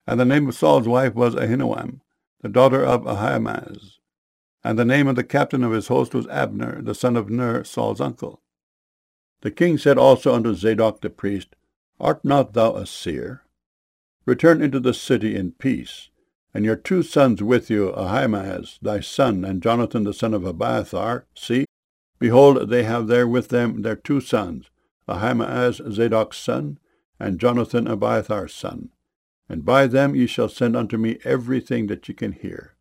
And the name of Saul's wife was Ahinoam, the daughter of Ahimaaz. And the name of the captain of his host was Abner, the son of Ner, Saul's uncle. The king said also unto Zadok the priest, Art not thou a seer? Return into the city in peace, and your 2 sons with you, Ahimaaz thy son, and Jonathan the son of Abiathar. See, behold, they have there with them their 2 sons, Ahimaaz Zadok's son, and Jonathan Abiathar's son. And by them ye shall send unto me everything that ye can hear.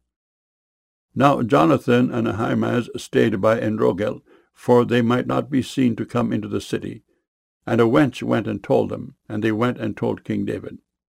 Now Jonathan and Ahimaaz stayed by Enrogel, for they might not be seen to come into the city. And a wench went and told them, and they went and told King David.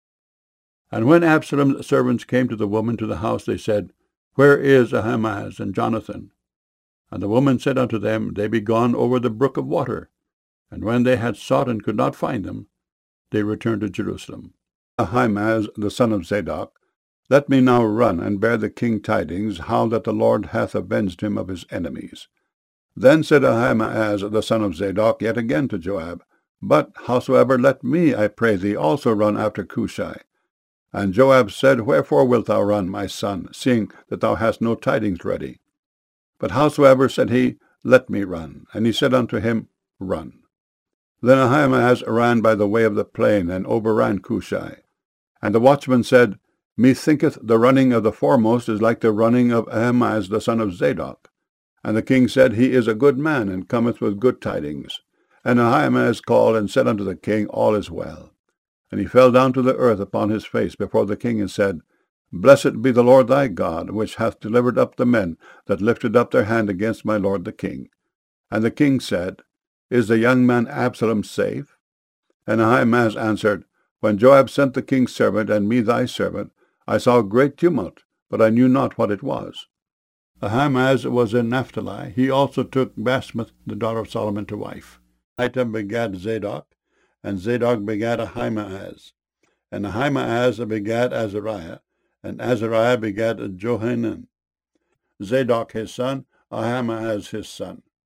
And when Absalom's servants came to the woman to the house, they said, Where is Ahimaaz and Jonathan? And the woman said unto them, They be gone over the brook of water. And when they had sought and could not find them, they returned to Jerusalem. Ahimaaz the son of Zadok, Let me now run and bear the king tidings, how that the Lord hath avenged him of his enemies. Then said Ahimaaz the son of Zadok yet again to Joab, But howsoever, let me, I pray thee, also run after Cushai. And Joab said, Wherefore wilt thou run, my son, seeing that thou hast no tidings ready? But howsoever, said he, Let me run. And he said unto him, Run. Then Ahimaaz ran by the way of the plain, and overran Cushai. And the watchman said, Methinketh the running of the foremost is like the running of Ahimaaz the son of Zadok. And the king said, He is a good man, and cometh with good tidings. And Ahimaaz called and said unto the king, All is well. And he fell down to the earth upon his face before the king, and said, Blessed be the Lord thy God, which hath delivered up the men that lifted up their hand against my lord the king. And the king said, Is the young man Absalom safe? And Ahimaaz answered, When Joab sent the king's servant, and me thy servant, I saw great tumult, but I knew not what it was. Ahimaaz was in Naphtali. He also took Basmath, the daughter of Solomon, to wife. Ahitub begat Zadok, and Zadok begat Ahimaaz. And Ahimaaz begat Azariah, and Azariah begat Johanan. Zadok his son, Ahimaaz his son.